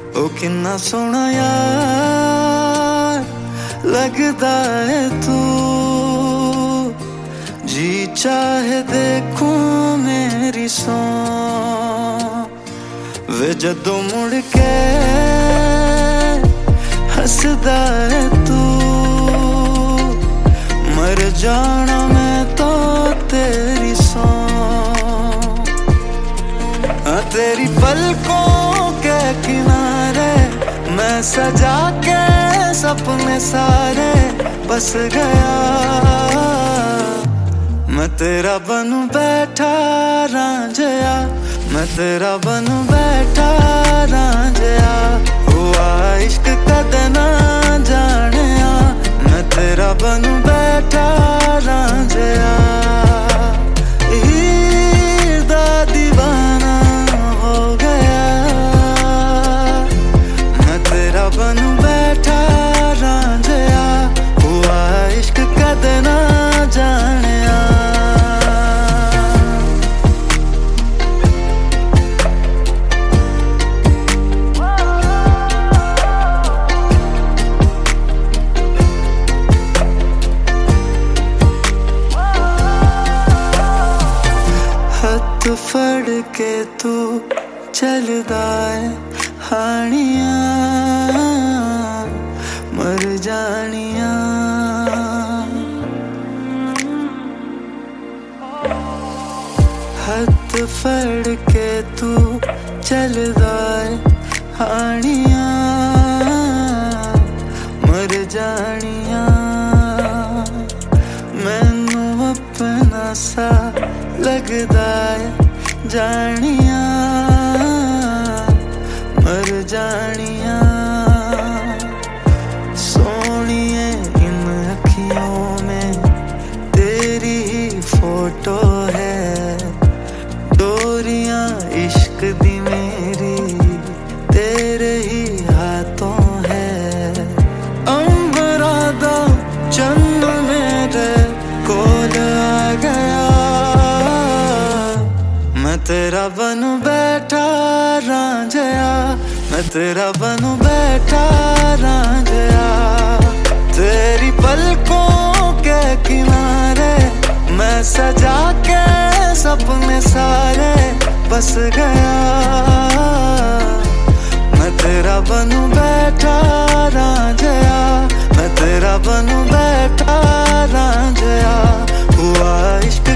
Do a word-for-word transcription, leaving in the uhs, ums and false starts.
ओ किन्ना सोना यार लगदा है तू, जी चाहे देखूं मेरी सौ वे जदों मुड़ के हसदा है तू, मर जाना मैं तो तेरी सौ। तेरी पलकों के किनारे मैं सजा के सपने सारे बस गया, मैं तेरा बनूं बैठा रांझिया, मैं तेरा बनूं बैठा रांझिया। हुआ इश्क कदे ना जानिया, मैं तेरा बनूं बैठा रांझिया। हीर दा दीवाना हो गया, मैं तेरा बनूं बैठा रांझिया। हुआ इश्क कदे ना जानिया। हथ फड़ के तू चलदा है हानिया, मर जानिया। हथ फड़ के तू चलदा है हानिया, मर जानिया। मैनू अपना सा लगदा है जानिया, मर जानिया। सोनिए इन अखियों में तेरी ही फोटो है, डोरियां इश्क दी मेरी तेरे ही हाथों है। अंबरा दा चन्न मेरे कोल आ गया, मैं तेरा बनूं बैठा रांझिया, मैं तेरा बनूं बैठा रांझिया। तेरी पलकों के किनारे मैं सजा के सपने सारे बस गया, मैं तेरा बनूं बैठा रांझिया, मैं तेरा बनूं बैठा रांझिया। हुआ इश्क